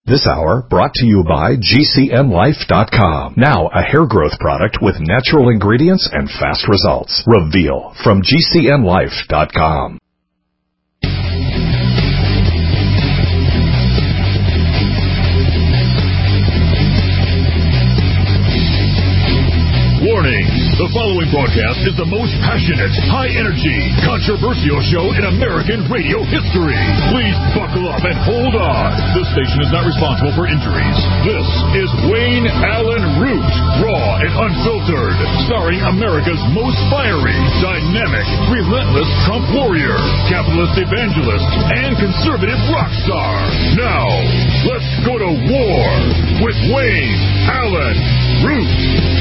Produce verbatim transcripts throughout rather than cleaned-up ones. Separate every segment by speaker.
Speaker 1: This hour brought to you by G C N Life dot com. Now a hair growth product with natural ingredients and fast results. Reveal from G C N Life dot com.
Speaker 2: Warning. The following broadcast is the most passionate, high-energy, controversial show in American radio history. Please buckle up and hold on. This station is not responsible for injuries. This is Wayne Allyn Root, raw and unfiltered, starring America's most fiery, dynamic, relentless Trump warrior, capitalist evangelist, and conservative rock star. Now, let's go to war with Wayne Allyn Root.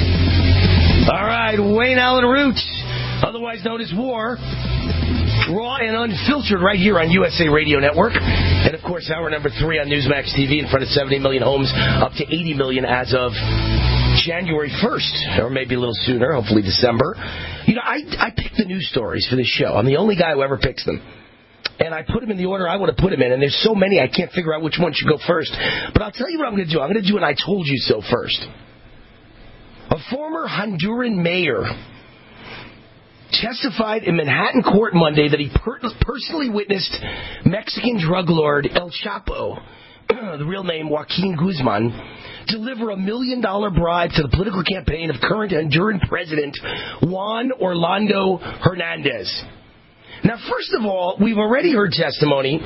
Speaker 3: All right, Wayne Allyn Root, otherwise known as War, raw and unfiltered right here on U S A Radio Network. And, of course, hour number three on Newsmax T V in front of seventy million homes, up to eighty million as of January first, or maybe a little sooner, hopefully December. You know, I, I pick the news stories for this show. I'm the only guy who ever picks them. And I put them in the order I want to put them in, and there's so many I can't figure out which one should go first. But I'll tell you what I'm going to do. I'm going to do an I told you so first. A former Honduran mayor testified in Manhattan court Monday that he per- personally witnessed Mexican drug lord El Chapo, the real name Joaquin Guzman, deliver a million-dollar bribe to the political campaign of current Honduran president Juan Orlando Hernandez. Now, first of all, we've already heard testimony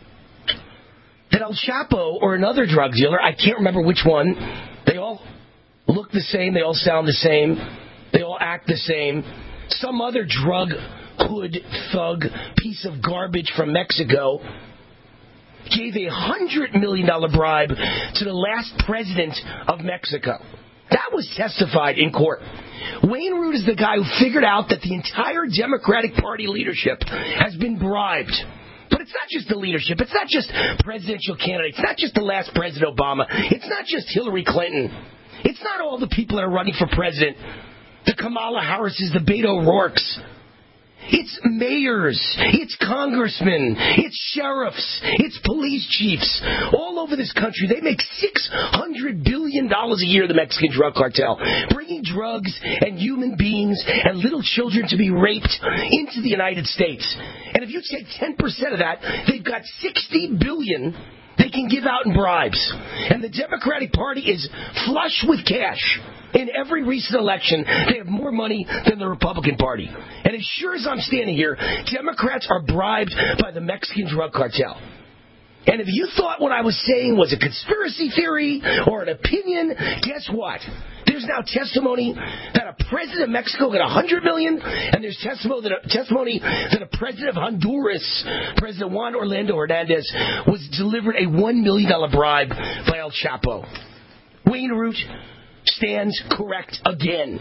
Speaker 3: that El Chapo or another drug dealer, I can't remember which one, they all look the same, they all sound the same, they all act the same. Some other drug hood thug piece of garbage from Mexico gave a hundred million dollar bribe to the last president of Mexico. That was testified in court. Wayne Root is the guy who figured out that the entire Democratic Party leadership has been bribed. But it's not just the leadership. It's not just presidential candidates. It's not just the last President Obama. It's not just Hillary Clinton. It's not all the people that are running for president, the Kamala Harrises, the Beto O'Rourke's. It's mayors, it's congressmen, it's sheriffs, it's police chiefs. All over this country, they make six hundred billion dollars a year, the Mexican drug cartel, bringing drugs and human beings and little children to be raped into the United States. And if you take ten percent of that, they've got sixty billion dollars they can give out in bribes. And the Democratic Party is flush with cash. In every recent election, they have more money than the Republican Party. And as sure as I'm standing here, Democrats are bribed by the Mexican drug cartel. And if you thought what I was saying was a conspiracy theory or an opinion, guess what? There's now testimony that a president of Mexico got one hundred million dollars, and there's testimony that, a, testimony that a president of Honduras, President Juan Orlando Hernandez, was delivered a one million dollars bribe by El Chapo. Wayne Root stands correct again.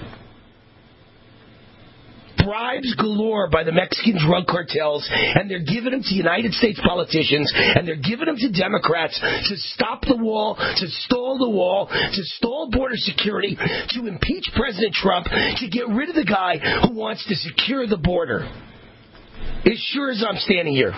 Speaker 3: Bribes galore by the Mexican drug cartels, and they're giving them to United States politicians, and they're giving them to Democrats to stop the wall, to stall the wall, to stall border security, to impeach President Trump, to get rid of the guy who wants to secure the border. As sure as I'm standing here.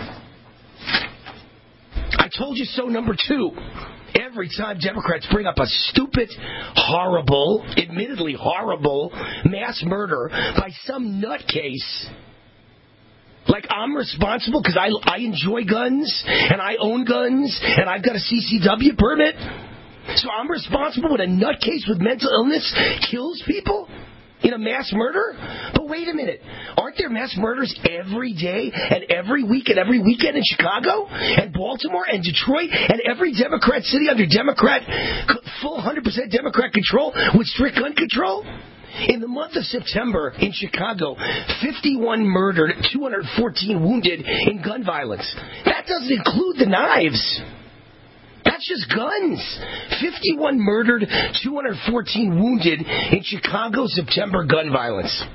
Speaker 3: I told you so, number two. Every time Democrats bring up a stupid, horrible, admittedly horrible mass murder by some nutcase, like I'm responsible because I, I enjoy guns and I own guns and I've got a C C W permit, so I'm responsible when a nutcase with mental illness kills people in a mass murder? But wait a minute. Aren't there mass murders every day and every week and every weekend in Chicago and Baltimore and Detroit and every Democrat city under Democrat, full one hundred percent Democrat control with strict gun control? In the month of September in Chicago, fifty-one murdered, two hundred fourteen wounded in gun violence. That doesn't include the knives. That's just guns. fifty-one murdered, two hundred fourteen wounded in Chicago September gun violence.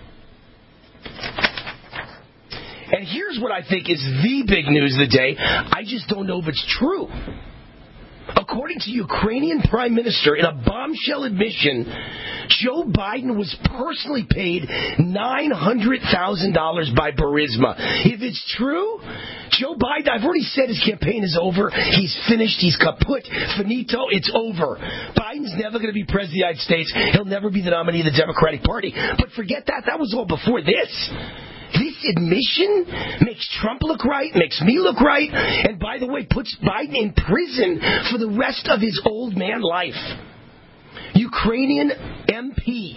Speaker 3: And here's what I think is the big news of the day. I just don't know if it's true. According to Ukrainian Prime Minister, in a bombshell admission, Joe Biden was personally paid nine hundred thousand dollars by Burisma. If it's true, Joe Biden, I've already said his campaign is over. He's finished. He's kaput. Finito. It's over. Biden's never going to be president of the United States. He'll never be the nominee of the Democratic Party. But forget that. That was all before this. This admission makes Trump look right, makes me look right, and by the way, puts Biden in prison for the rest of his old man life. Ukrainian M P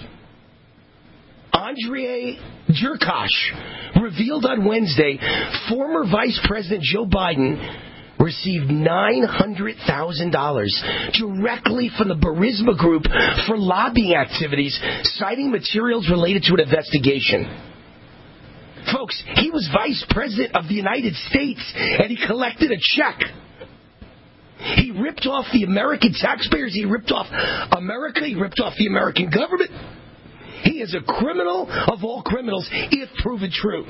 Speaker 3: Andrei Jerkosh revealed on Wednesday former Vice President Joe Biden received nine hundred thousand dollars directly from the Burisma Group for lobbying activities, citing materials related to an investigation. Folks, he was Vice President of the United States, and he collected a check. He ripped off the American taxpayers. He ripped off America. He ripped off the American government. He is a criminal of all criminals, if proven true.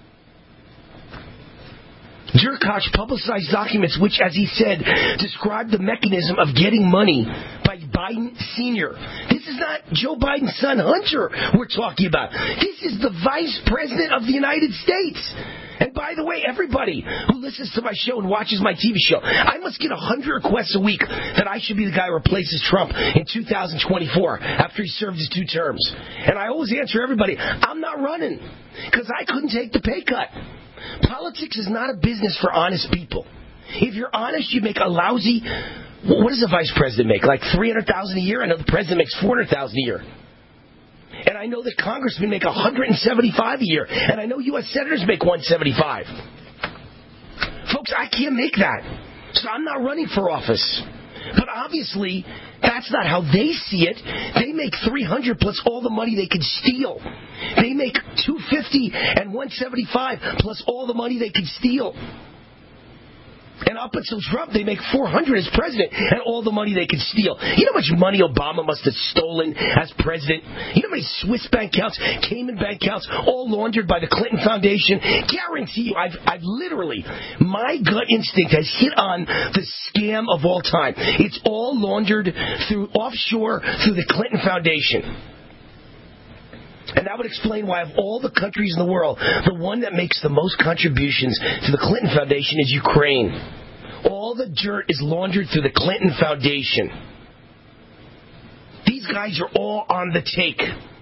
Speaker 3: Jerkosh publicized documents which, as he said, described the mechanism of getting money by Biden Senior This is not Joe Biden's son, Hunter, we're talking about. This is the Vice President of the United States. And by the way, everybody who listens to my show and watches my T V show, I must get one hundred requests a week that I should be the guy who replaces Trump in two thousand twenty-four after he served his two terms. And I always answer everybody, I'm not running because I couldn't take the pay cut. Politics is not a business for honest people. If you're honest, you make a lousy... What does a vice president make? Like three hundred thousand dollars a year? I know the president makes four hundred thousand dollars a year. And I know that congressmen make one hundred seventy-five thousand dollars a year. And I know U S senators make one hundred seventy-five thousand dollars. Folks, I can't make that. So I'm not running for office. But obviously, that's not how they see it. They make three hundred plus all the money they could steal. They make two hundred fifty and one hundred seventy-five plus all the money they could steal. And up until Trump, they make four hundred as president and all the money they could steal. You know how much money Obama must have stolen as president? You know how many Swiss bank accounts, Cayman bank accounts, all laundered by the Clinton Foundation? Guarantee you, I've, I've literally, my gut instinct has hit on the scam of all time. It's all laundered through offshore through the Clinton Foundation. And that would explain why of all the countries in the world, the one that makes the most contributions to the Clinton Foundation is Ukraine. All the dirt is laundered through the Clinton Foundation. These guys are all on the take.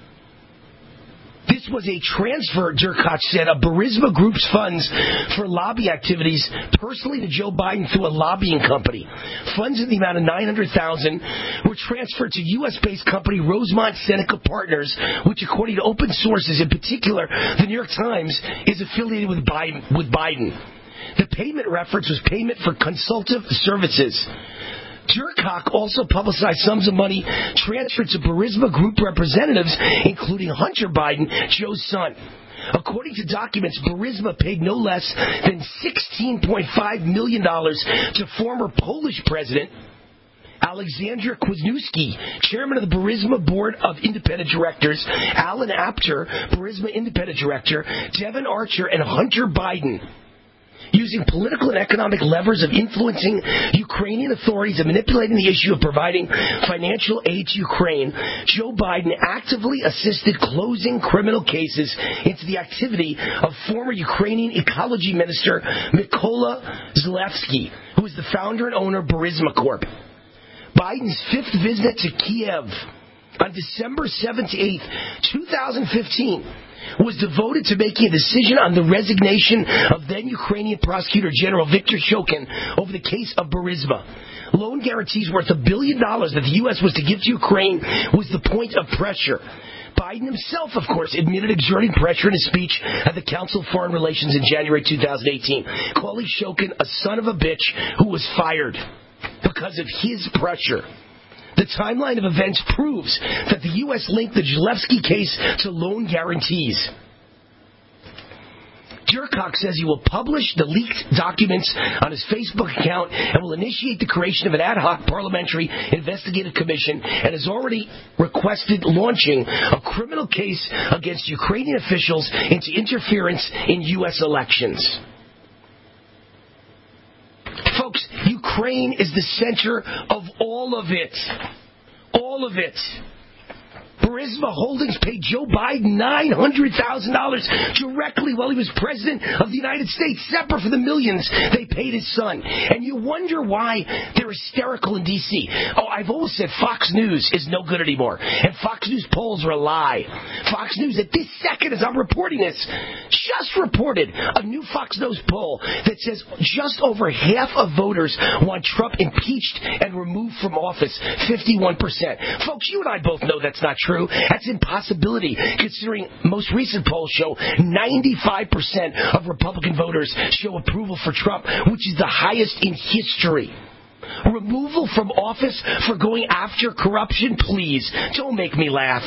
Speaker 3: This was a transfer, Jerkoch said, of Burisma Group's funds for lobby activities personally to Joe Biden through a lobbying company. Funds in the amount of nine hundred thousand dollars were transferred to U S-based company Rosemont Seneca Partners, which, according to open sources, in particular the New York Times, is affiliated with Biden. With Biden. The payment reference was payment for consultative services. Jerkoch also publicized sums of money transferred to Burisma Group representatives, including Hunter Biden, Joe's son. According to documents, Burisma paid no less than sixteen point five million dollars to former Polish president Alexander Kwasniewski, chairman of the Burisma Board of Independent Directors, Alan Apter, Burisma Independent Director, Devin Archer, and Hunter Biden. Using political and economic levers of influencing Ukrainian authorities and manipulating the issue of providing financial aid to Ukraine, Joe Biden actively assisted closing criminal cases into the activity of former Ukrainian Ecology Minister Mykola Zalewski, who is the founder and owner of Burisma Corp. Biden's fifth visit to Kiev on December seventh to eighth, twenty fifteen, was devoted to making a decision on the resignation of then Ukrainian Prosecutor General Viktor Shokin over the case of Burisma. Loan guarantees worth a billion dollars that the U S was to give to Ukraine was the point of pressure. Biden himself, of course, admitted exerting pressure in his speech at the Council of Foreign Relations in January two thousand eighteen, calling Shokin a son of a bitch who was fired because of his pressure. The timeline of events proves that the U S linked the Zalewski case to loan guarantees. Jerkoch says he will publish the leaked documents on his Facebook account and will initiate the creation of an ad hoc parliamentary investigative commission and has already requested launching a criminal case against Ukrainian officials into interference in U S elections. Folks, Ukraine is the center of all of it. All of it. Burisma Holdings paid Joe Biden nine hundred thousand dollars directly while he was president of the United States, separate from the millions they paid his son. And you wonder why they're hysterical in D C. Oh, I've always said Fox News is no good anymore, and Fox News polls are a lie. Fox News, at this second as I'm reporting this, just reported a new Fox News poll that says just over half of voters want Trump impeached and removed from office, fifty-one percent. Folks, you and I both know that's not true. That's impossibility, considering most recent polls show ninety-five percent of Republican voters show approval for Trump, which is the highest in history. Removal from office for going after corruption? Please, don't make me laugh.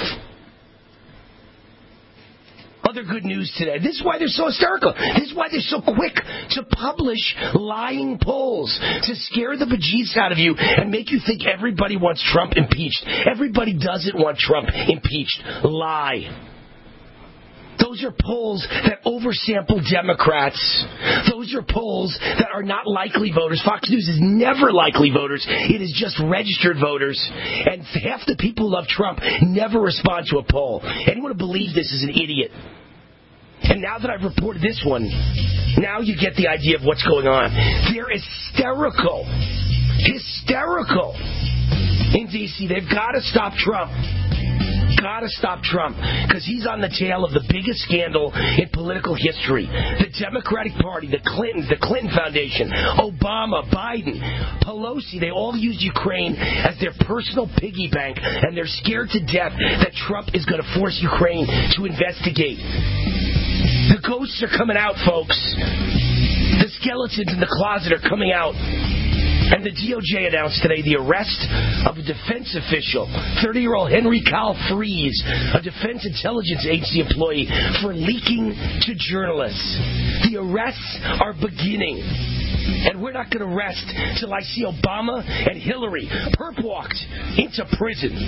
Speaker 3: Other good news today. This is why they're so hysterical. This is why they're so quick to publish lying polls, to scare the bejesus out of you and make you think everybody wants Trump impeached. Everybody doesn't want Trump impeached. Lie. Those are polls that oversample Democrats. Those are polls that are not likely voters. Fox News is never likely voters. It is just registered voters. And half the people who love Trump never respond to a poll. Anyone who believes this is an idiot. And now that I've reported this one, now you get the idea of what's going on. They're hysterical. Hysterical. In D C, they've got to stop Trump. Gotta stop Trump, because he's on the tail of the biggest scandal in political history. The Democratic Party, the Clintons, the Clinton Foundation, Obama, Biden, Pelosi, they all used Ukraine as their personal piggy bank, and they're scared to death that Trump is going to force Ukraine to investigate. The ghosts are coming out, folks. The skeletons in the closet are coming out. And the D O J announced today the arrest of a defense official, thirty-year-old Henry Kyle Freeze, a Defense Intelligence Agency employee, for leaking to journalists. The arrests are beginning. And we're not going to rest till I see Obama and Hillary perp walked into prison.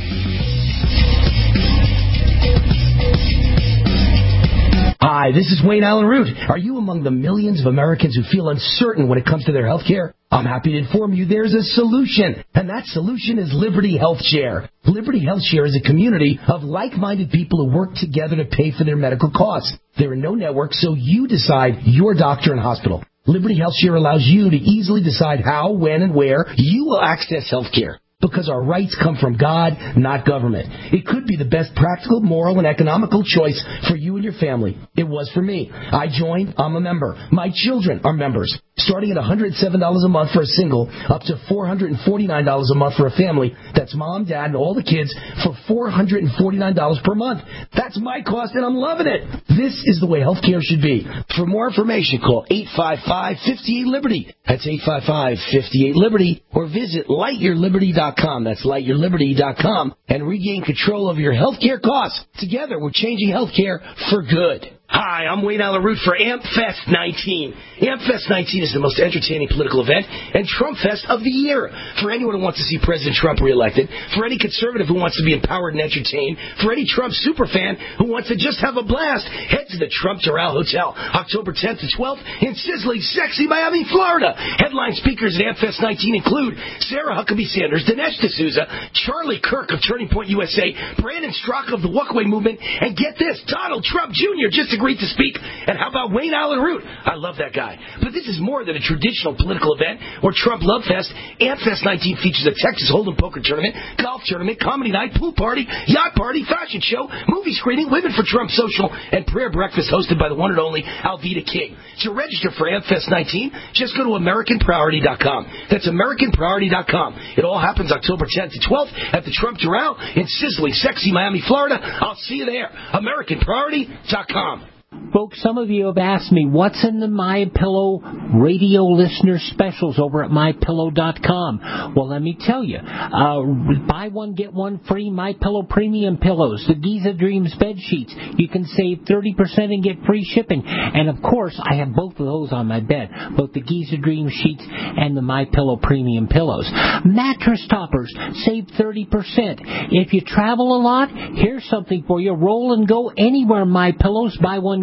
Speaker 3: Hi, this is Wayne Allen Root. Are you among the millions of Americans who feel uncertain when it comes to their health care? I'm happy to inform you there's a solution, and that solution is Liberty Health Share. Liberty Health Share is a community of like-minded people who work together to pay for their medical costs. There are no networks, so you decide your doctor and hospital. Liberty Health Share allows you to easily decide how, when, and where you will access health care. Because our rights come from God, not government. It could be the best practical, moral, and economical choice for you and your family. It was for me. I joined. I'm a member. My children are members. Starting at one hundred seven dollars a month for a single, up to four hundred forty-nine dollars a month for a family. That's mom, dad, and all the kids for four hundred forty-nine dollars per month. That's my cost, and I'm loving it. This is the way healthcare should be. For more information, call eight five five, five eight, Liberty. That's eight five five, five eight, Liberty. Or visit light your liberty dot com. That's light your liberty dot com. And regain control of your healthcare costs. Together, we're changing healthcare for good. Hi, I'm Wayne Allen Root for AmpFest nineteen. AmpFest nineteen is the most entertaining political event and Trump Fest of the year. For anyone who wants to see President Trump reelected, for any conservative who wants to be empowered and entertained, for any Trump superfan who wants to just have a blast, head to the Trump Doral Hotel, October tenth to twelfth in sizzling, sexy Miami, Florida. Headline speakers at AmpFest nineteen include Sarah Huckabee Sanders, Dinesh D'Souza, Charlie Kirk of Turning Point U S A, Brandon Straka of the Walkaway Movement, and get this, Donald Trump Junior just agreed to speak. And how about Wayne Allen Root? I love that guy. But this is more than a traditional political event or Trump Love Fest. AmpFest nineteen features a Texas Hold'em poker tournament, golf tournament, comedy night, pool party, yacht party, fashion show, movie screening, Women for Trump social, and prayer breakfast hosted by the one and only Alveda King. To register for AmpFest nineteen, just go to American Priority dot com. That's American Priority dot com. It all happens October tenth to twelfth at the Trump Doral in sizzling, sexy Miami, Florida. I'll see you there. American Priority dot com.
Speaker 4: Folks, some of you have asked me, what's in the MyPillow radio listener specials over at My Pillow dot com? Well, let me tell you. Uh, buy one, get one free MyPillow Premium Pillows, the Giza Dreams bed sheets. You can save thirty percent and get free shipping. And, of course, I have both of those on my bed, both the Giza Dreams sheets and the MyPillow Premium Pillows. Mattress toppers, save thirty percent. If you travel a lot, here's something for you. Roll and go anywhere MyPillows. Buy one, get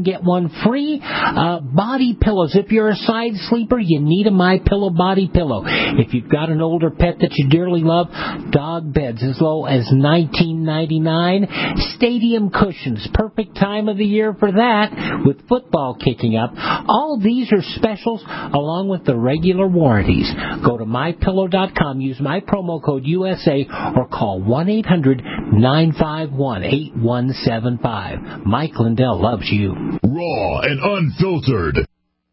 Speaker 4: get one free. Uh, body pillows. If you're a side sleeper, you need a MyPillow body pillow. If you've got an older pet that you dearly love, dog beds as low as nineteen ninety-nine dollars. Stadium cushions. Perfect time of the year for that with football kicking up. All these are specials along with the regular warranties. Go to my pillow dot com, use my promo code U S A, or call one eight hundred nine five one eight one seven five. Mike Lindell loves you.
Speaker 2: Raw and unfiltered.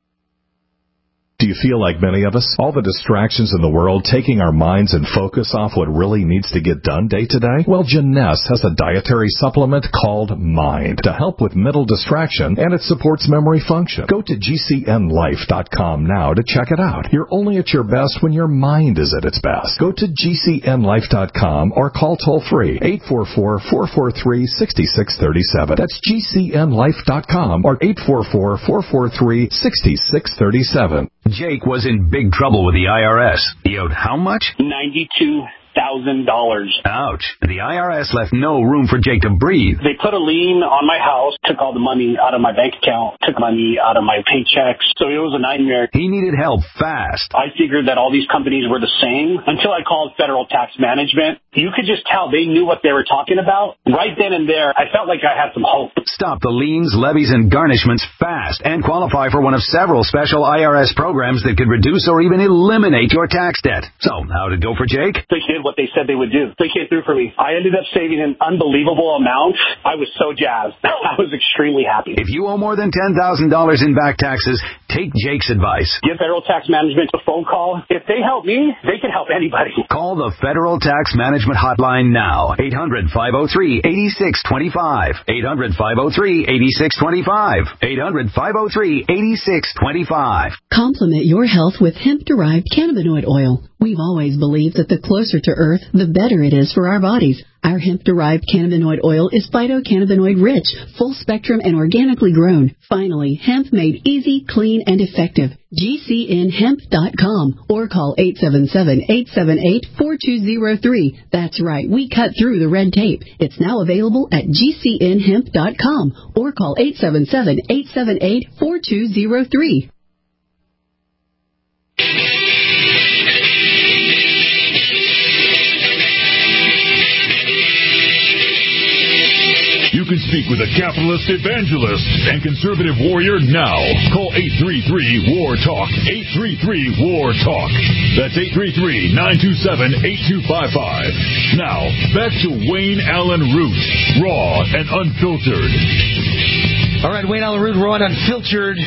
Speaker 1: Do you feel like many of us? All the distractions in the world taking our minds and focus off what really needs to get done day to day? Well, Jeunesse has a dietary supplement called Mind to help with mental distraction, and it supports memory function. Go to G C N life dot com now to check it out. You're only at your best when your mind is at its best. Go to G C N life dot com or call toll-free eight four four, four four three, six six three seven. That's G C N life dot com or eight four four, four four three, six six three seven.
Speaker 5: Jake was in big trouble with the I R S. He owed how much?
Speaker 6: ninety-two thousand dollars.
Speaker 5: Ouch. The I R S left no room for Jake to breathe.
Speaker 6: They put a lien on my house, took all the money out of my bank account, took money out of my paychecks. So it was a nightmare.
Speaker 5: He needed help fast.
Speaker 6: I figured that all these companies were the same until I called Federal Tax Management. You could just tell they knew what they were talking about. Right then and there, I felt like I had some hope.
Speaker 5: Stop the liens, levies, and garnishments fast and qualify for one of several special I R S programs that could reduce or even eliminate your tax debt. So, how'd it go for Jake?
Speaker 6: They did what they said they would do. They came through for me. I ended up saving an unbelievable amount. I was so jazzed. I was extremely happy.
Speaker 5: If you owe more than ten thousand dollars in back taxes, take Jake's advice.
Speaker 6: Give Federal Tax Management a phone call. If they help me, they can help anybody.
Speaker 5: Call the Federal Tax Management Hotline now. eight hundred, five oh three, eight six two five. eight hundred, five oh three, eight six two five. eight hundred, five oh three, eight six two five.
Speaker 7: Complement your health with hemp-derived cannabinoid oil. We've always believed that the closer to Earth, the better it is for our bodies. Our hemp-derived cannabinoid oil is phytocannabinoid rich, full spectrum, and organically grown. Finally, hemp made easy, clean, and effective. G C N hemp dot com or call eight seven seven, eight seven eight, four two zero three. That's right, we cut through the red tape. It's now available at G C N hemp dot com or call eight seven seven, eight seven eight, four two zero three.
Speaker 2: You can speak with a capitalist evangelist and conservative warrior now. Call eight three three, W A R, TALK. eight three three, W A R, TALK. That's eight three three, nine two seven, eight two five five. Now, back to Wayne Allyn Root, raw and unfiltered.
Speaker 3: All right, Wayne Allyn Root, raw and unfiltered.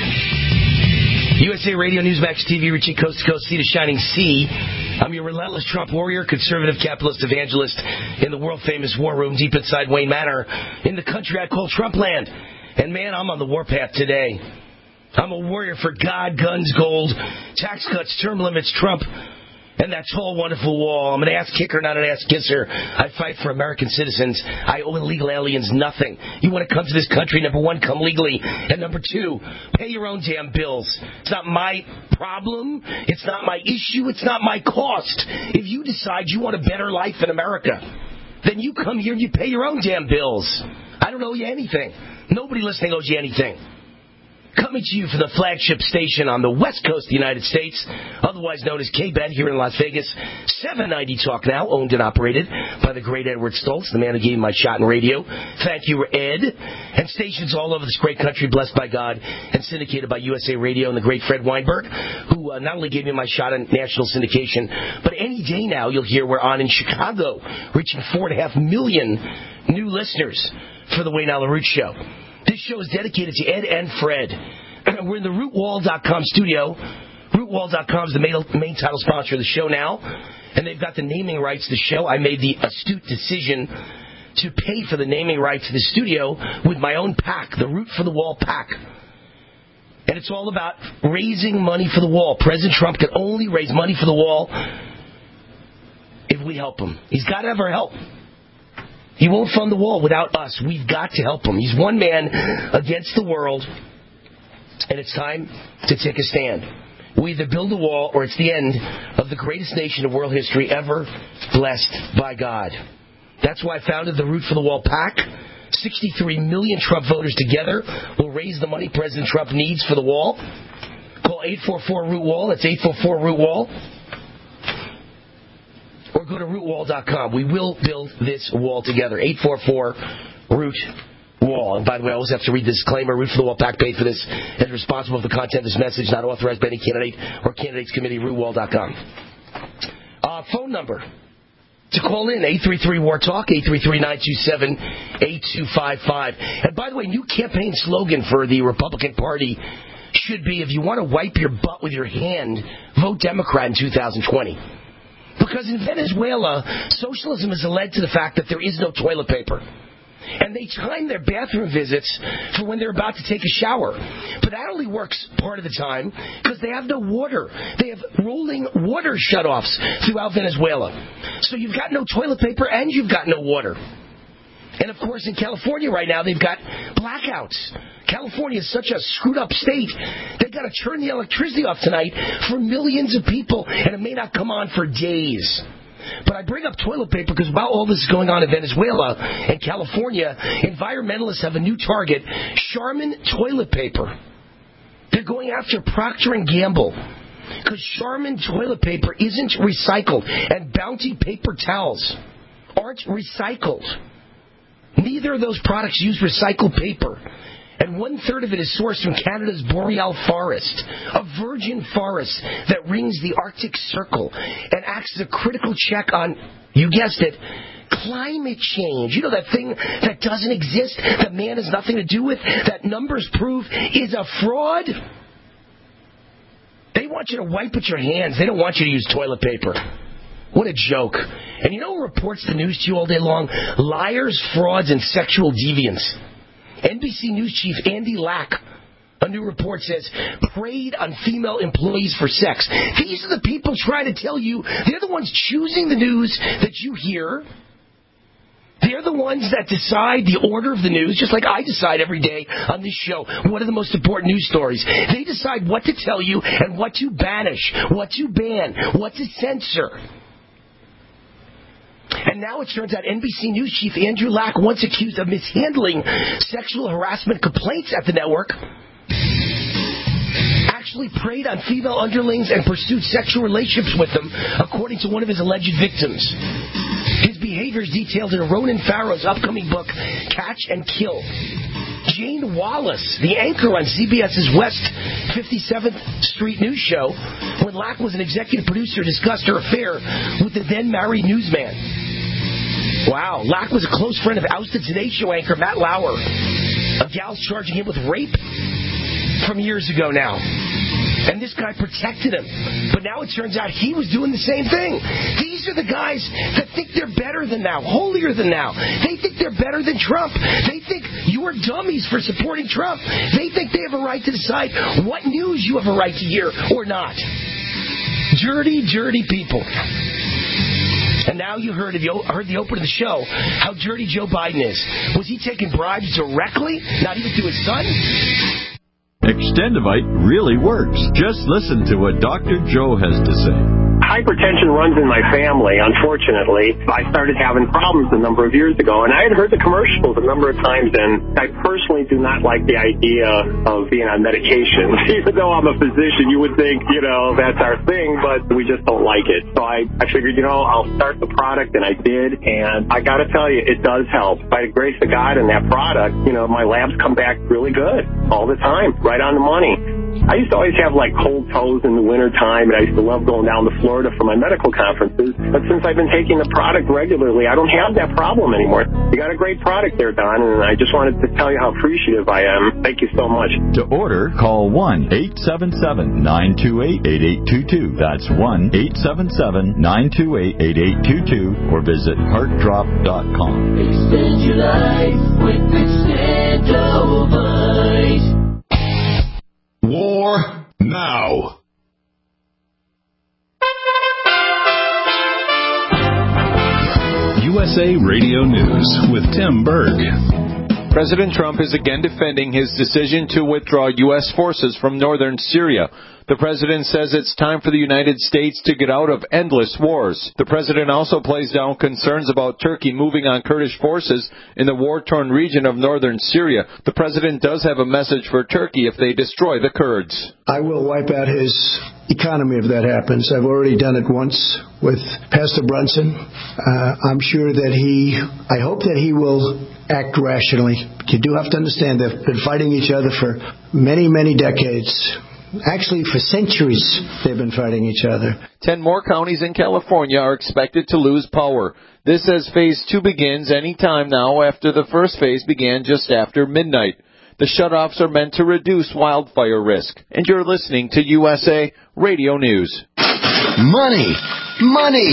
Speaker 3: U S A Radio, Newsmax T V, reaching coast to coast, sea to shining sea. I'm your relentless Trump warrior, conservative capitalist evangelist in the world-famous war room deep inside Wayne Manor in the country I call Trump land. And, man, I'm on the warpath today. I'm a warrior for God, guns, gold, tax cuts, term limits, Trump, and that tall, wonderful wall. I'm an ass-kicker, not an ass-kisser. I fight for American citizens. I owe illegal aliens nothing. You want to come to this country, number one, come legally. And number two, pay your own damn bills. It's not my problem. It's not my issue. It's not my cost. If you decide you want a better life in America, then you come here and you pay your own damn bills. I don't owe you anything. Nobody listening owes you anything. Coming to you from the flagship station on the west coast of the United States, otherwise known as K-B E T here in Las Vegas, seven ninety Talk Now, owned and operated by the great Edward Stoltz, the man who gave me my shot in radio. Thank you, Ed. And stations all over this great country, blessed by God, and syndicated by U S A Radio and the great Fred Weinberg, who uh, not only gave me my shot in national syndication, but any day now you'll hear we're on in Chicago, reaching four and a half million new listeners for the Wayne Allyn Root Show. This show is dedicated to Ed and Fred. We're in the root wall dot com studio. root wall dot com is the main, main title sponsor of the show now, and they've got the naming rights to the show. I made the astute decision to pay for the naming rights to the studio with my own PAC, the Root for the Wall PAC. And it's all about raising money for the wall. President Trump can only raise money for the wall if we help him. He's got to have our help. He won't fund the wall without us. We've got to help him. He's one man against the world, and it's time to take a stand. We either build a wall or it's the end of the greatest nation of world history ever, blessed by God. That's why I founded the Root for the Wall PAC, sixty-three million Trump voters together will raise the money President Trump needs for the wall. Call eight four four root wall. That's eight four four root wall. Or go to root wall dot com. We will build this wall together. eight four four root wall. And by the way, I always have to read this disclaimer. Root for the Wall PAC paid for this and is responsible for the content of this message, not authorized by any candidate or candidates committee. root wall dot com. Uh, phone number to call in, eight three three war talk, eight three three, nine two seven, eight two five five. And by the way, new campaign slogan for the Republican Party should be, if you want to wipe your butt with your hand, vote Democrat in two thousand twenty. Because in Venezuela, socialism has led to the fact that there is no toilet paper. And they time their bathroom visits for when they're about to take a shower. But that only works part of the time because they have no water. They have rolling water shutoffs throughout Venezuela. So you've got no toilet paper and you've got no water. And, of course, in California right now, they've got blackouts. California is such a screwed-up state. They've got to turn the electricity off tonight for millions of people, and it may not come on for days. But I bring up toilet paper because while all this is going on in Venezuela and California, environmentalists have a new target, Charmin toilet paper. They're going after Procter and Gamble because Charmin toilet paper isn't recycled, and Bounty paper towels aren't recycled. Neither of those products use recycled paper. And one-third of it is sourced from Canada's boreal forest, a virgin forest that rings the Arctic Circle and acts as a critical check on, you guessed it, climate change. You know, that thing that doesn't exist, that man has nothing to do with, that numbers prove is a fraud. They want you to wipe with your hands. They don't want you to use toilet paper. What a joke. And you know who reports the news to you all day long? Liars, frauds, and sexual deviants. N B C News chief Andy Lack, a new report says, preyed on female employees for sex. These are the people trying to tell you, they're the ones choosing the news that you hear. They're the ones that decide the order of the news, just like I decide every day on this show what are the most important news stories. They decide what to tell you and what to banish, what to ban, what to censor. And now it turns out N B C News chief Andrew Lack, once accused of mishandling sexual harassment complaints at the network, actually preyed on female underlings and pursued sexual relationships with them, according to one of his alleged victims. His behavior is detailed in Ronan Farrow's upcoming book, Catch and Kill. Jane Wallace, the anchor on CBS's West fifty-seventh Street News show, when Lack was an executive producer, discussed her affair with the then-married newsman. Wow, Lack was a close friend of ousted Today Show anchor Matt Lauer. A gal's charging him with rape from years ago now. And this guy protected him. But now it turns out he was doing the same thing. These are the guys that think they're better than now, holier than now. They think they're better than Trump. They think you're dummies for supporting Trump. They think they have a right to decide what news you have a right to hear or not. Dirty, dirty people. And now you heard, if you heard the opening of the show, how dirty Joe Biden is. Was he taking bribes directly, not even to his son?
Speaker 8: Extendivite really works. Just listen to what Doctor Joe has to say.
Speaker 9: Hypertension runs in my family, unfortunately. I started having problems a number of years ago, and I had heard the commercials a number of times, and I personally do not like the idea of being on medication. Even though I'm a physician, you would think, you know, that's our thing, but we just don't like it. So I, I figured, you know, I'll start the product, and I did, and I got to tell you, it does help. By the grace of God and that product, you know, my labs come back really good all the time, right on the money. I used to always have, like, cold toes in the wintertime, and I used to love going down to Florida for my medical conferences. But since I've been taking the product regularly, I don't have that problem anymore. You got a great product there, Don, and I just wanted to tell you how appreciative I am. Thank you so much.
Speaker 8: To order, call one eight seven seven, nine two eight, eight eight two two. That's one eight seven seven, nine two eight, eight eight two two, or visit heart drop dot com.
Speaker 10: Extend your life with Extendovite.
Speaker 2: War now. U S A Radio News with Tim Berg.
Speaker 11: President Trump is again defending his decision to withdraw U S forces from northern Syria. The president says it's time for the United States to get out of endless wars. The president also plays down concerns about Turkey moving on Kurdish forces in the war-torn region of northern Syria. The president does have a message for Turkey if they destroy the Kurds.
Speaker 12: I will wipe out his economy if that happens. I've already done it once with Pastor Brunson. Uh, I'm sure that he, I hope that he will act rationally. You do have to understand they've been fighting each other for many, many decades. Actually, for centuries, they've been fighting each other.
Speaker 11: Ten more counties in California are expected to lose power. This as Phase two begins any time now after the first phase began just after midnight. The shutoffs are meant to reduce wildfire risk. And you're listening to U S A Radio News.
Speaker 13: Money! Money!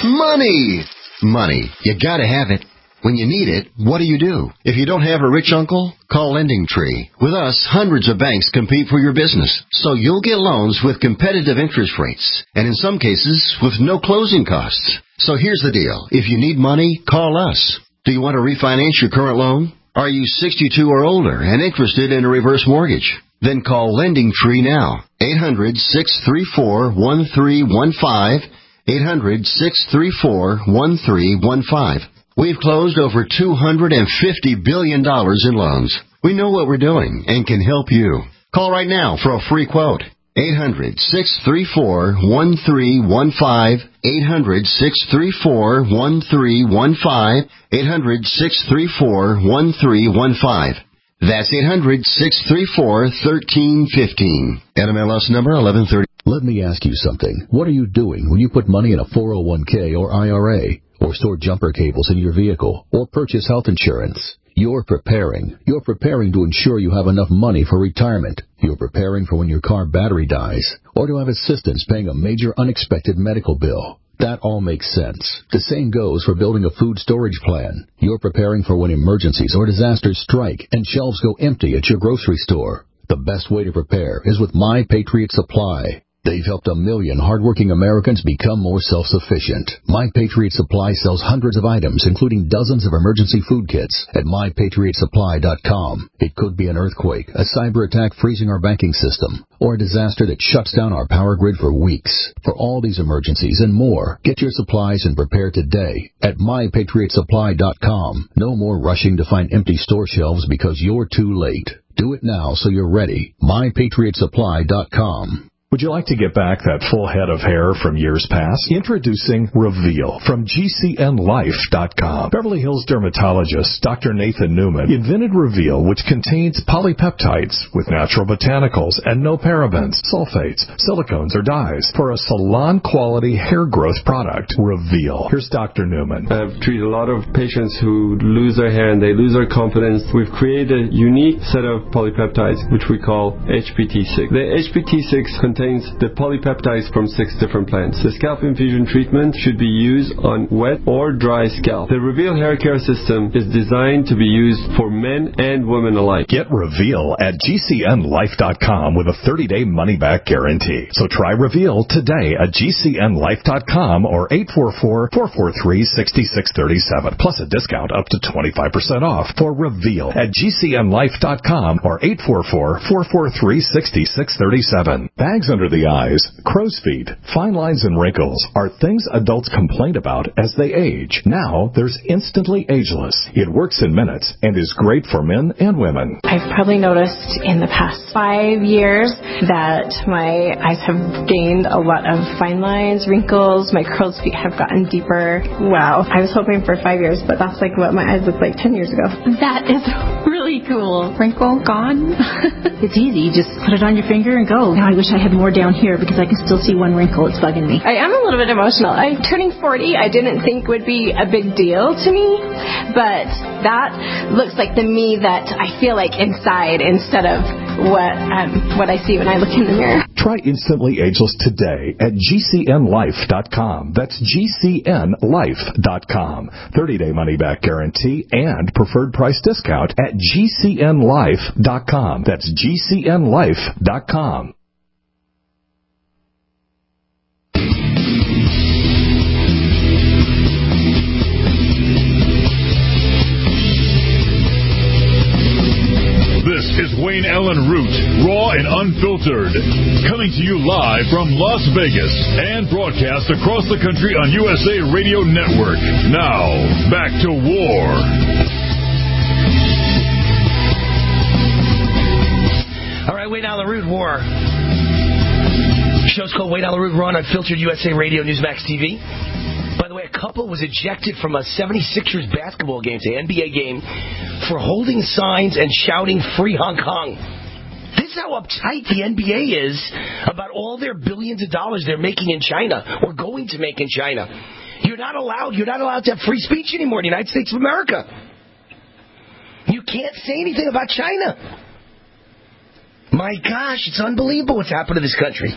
Speaker 13: Money! Money. You gotta have it. When you need it, what do you do? If you don't have a rich uncle, call Lending Tree. With us, hundreds of banks compete for your business, so you'll get loans with competitive interest rates, and in some cases, with no closing costs. So here's the deal. If you need money, call us. Do you want to refinance your current loan? Are you sixty-two or older and interested in a reverse mortgage? Then call Lending Tree now. eight hundred, six three four, one three one five. eight hundred, six three four, one three one five. We've closed over two hundred fifty billion dollars in loans. We know what we're doing and can help you. Call right now for a free quote. eight hundred, six three four, one three one five. eight hundred, six three four, one three one five. eight hundred, six three four, one three one five. That's eight hundred, six three four, one three one five. N M L S number eleven thirty.
Speaker 14: Let me ask you something. What are you doing when you put money in a four oh one k or I R A? Or store jumper cables in your vehicle, or purchase health insurance? You're preparing. You're preparing to ensure you have enough money for retirement. You're preparing for when your car battery dies, or to have assistance paying a major unexpected medical bill. That all makes sense. The same goes for building a food storage plan. You're preparing for when emergencies or disasters strike and shelves go empty at your grocery store. The best way to prepare is with My Patriot Supply. They've helped a million hardworking Americans become more self-sufficient. My Patriot Supply sells hundreds of items, including dozens of emergency food kits at my patriot supply dot com. It could be an earthquake, a cyber attack freezing our banking system, or a disaster that shuts down our power grid for weeks. For all these emergencies and more, get your supplies and prepare today at my patriot supply dot com. No more rushing to find empty store shelves because you're too late. Do it now so you're ready. my patriot supply dot com.
Speaker 1: Would you like to get back that full head of hair from years past? Introducing Reveal from G C N life dot com. Beverly Hills dermatologist Doctor Nathan Newman invented Reveal, which contains polypeptides with natural botanicals and no parabens, sulfates, silicones, or dyes for a salon-quality hair growth product. Reveal. Here's Doctor Newman.
Speaker 15: I've treated a lot of patients who lose their hair and they lose their confidence. We've created a unique set of polypeptides, which we call H P T six. The H P T six contains contains the polypeptides from six different plants. The scalp infusion treatment should be used on wet or dry scalp. The Reveal hair care system is designed to be used for men and women alike.
Speaker 1: Get Reveal at G C N life dot com with a thirty-day money-back guarantee. So try Reveal today at G C N life dot com or eight four four, four four three, six six three seven, plus a discount up to twenty-five percent off for Reveal at G C N life dot com or eight four four, four four three, six six three seven. Bags under the eyes, crow's feet, fine lines, and wrinkles are things adults complain about as they age. Now there's Instantly Ageless. It works in minutes and is great for men and women.
Speaker 16: I've probably noticed in the past five years that my eyes have gained a lot of fine lines, wrinkles, my crow's feet have gotten deeper. Wow. I was hoping for five years, but that's like what my eyes looked like ten years ago.
Speaker 17: That is really cool. Wrinkle gone.
Speaker 18: It's easy. You just put it on your finger and go. Now I wish I had more down here because I can still see one wrinkle. It's bugging me.
Speaker 16: I am a little bit emotional. I'm turning forty. I didn't think would be a big deal to me, but that looks like the me that I feel like inside instead of what um, what I see when I look in the mirror.
Speaker 1: Try Instantly Ageless today at G C N life dot com. That's G C N life dot com. thirty-day money-back guarantee and preferred price discount at G C N life dot com. That's G C N life dot com.
Speaker 2: This is Wayne Ellen Root, raw and unfiltered. Coming to you live from Las Vegas and broadcast across the country on U S A Radio Network. Now, back to war.
Speaker 3: All right, Wayne Allyn Root, War. The show's called Wayne Allyn Root, Raw and Unfiltered, U S A Radio, Newsmax T V. By the way, a couple was ejected from a seventy-sixers basketball game, it's an N B A game, for holding signs and shouting Free Hong Kong. This is how uptight the N B A is about all their billions of dollars they're making in China or going to make in China. You're not allowed, you're not allowed to have free speech anymore in the United States of America. You can't say anything about China. My gosh, it's unbelievable what's happened to this country.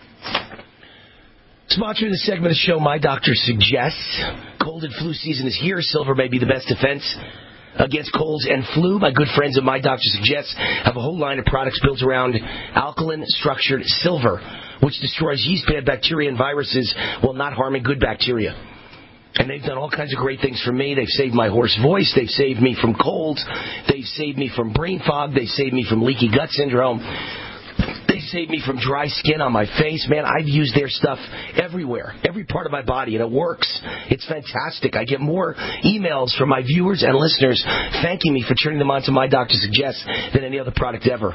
Speaker 3: Sponsoring this segment of the show, My Doctor Suggests. Cold and flu season is here. Silver may be the best defense against colds and flu. My good friends at My Doctor Suggests have a whole line of products built around alkaline-structured silver, which destroys yeast, bad bacteria, and viruses while not harming good bacteria. And they've done all kinds of great things for me. They've saved my hoarse voice. They've saved me from colds. They've saved me from brain fog. They've saved me from leaky gut syndrome. They saved me from dry skin on my face. Man, I've used their stuff everywhere, every part of my body, and it works. It's fantastic. I get more emails from my viewers and listeners thanking me for turning them on to My Doctor Suggests than any other product ever.